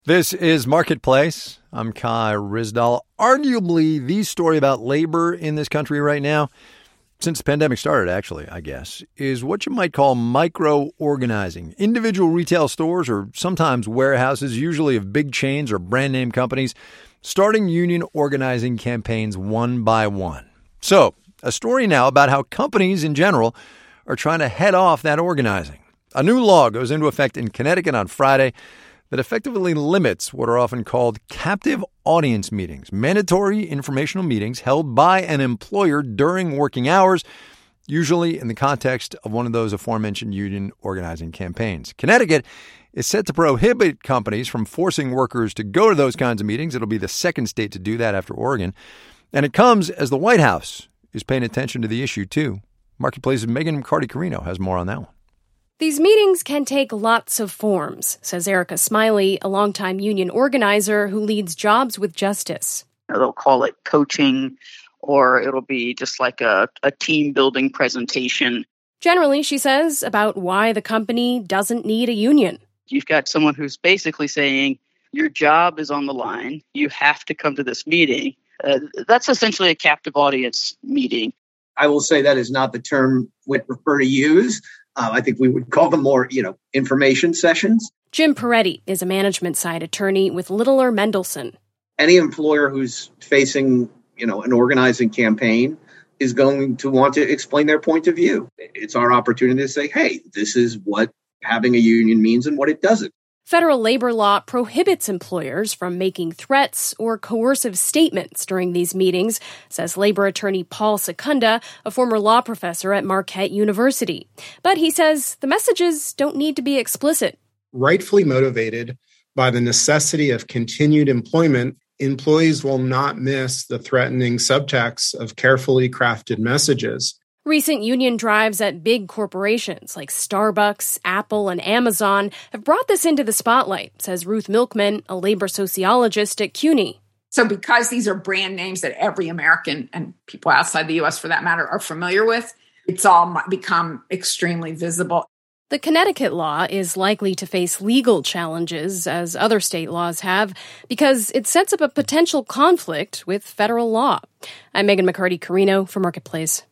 This is Marketplace. I'm Kai Ryssdal. Arguably the story about labor in this country right now, since the pandemic started, actually, I guess, is what you might call micro-organizing. Individual retail stores or sometimes warehouses, usually of big chains or brand name companies, starting union organizing campaigns one by one. So, a story now about how companies in general are trying to head off that organizing. A new law goes into effect in Connecticut on Friday that effectively limits what are often called captive audience meetings, mandatory informational meetings held by an employer during working hours, usually in the context of one of those aforementioned union organizing campaigns. Connecticut is set to prohibit companies from forcing workers to go to those kinds of meetings. It'll be the second state to do that after Oregon. And it comes as the White House is paying attention to the issue, too. Marketplace's Megan McCarty-Carino has more on that one. These meetings can take lots of forms, says Erica Smiley, a longtime union organizer who leads Jobs with Justice. They'll call it coaching, or it'll be just like a team-building presentation. Generally, she says, about why the company doesn't need a union. You've got someone who's basically saying, your job is on the line. You have to come to this meeting. That's essentially a captive audience meeting. I will say that is not the term we'd prefer to use. I think we would call them more, information sessions. Jim Peretti is a management side attorney with Littler Mendelson. Any employer who's facing, an organizing campaign is going to want to explain their point of view. It's our opportunity to say, hey, this is what having a union means and what it doesn't. Federal labor law prohibits employers from making threats or coercive statements during these meetings, says labor attorney Paul Secunda, a former law professor at Marquette University. But he says the messages don't need to be explicit. Rightfully motivated by the necessity of continued employment, employees will not miss the threatening subtext of carefully crafted messages. Recent union drives at big corporations like Starbucks, Apple, and Amazon have brought this into the spotlight, says Ruth Milkman, a labor sociologist at CUNY. So because these are brand names that every American and people outside the U.S. for that matter are familiar with, it's all become extremely visible. The Connecticut law is likely to face legal challenges, as other state laws have, because it sets up a potential conflict with federal law. I'm Megan McCarty-Carino for Marketplace.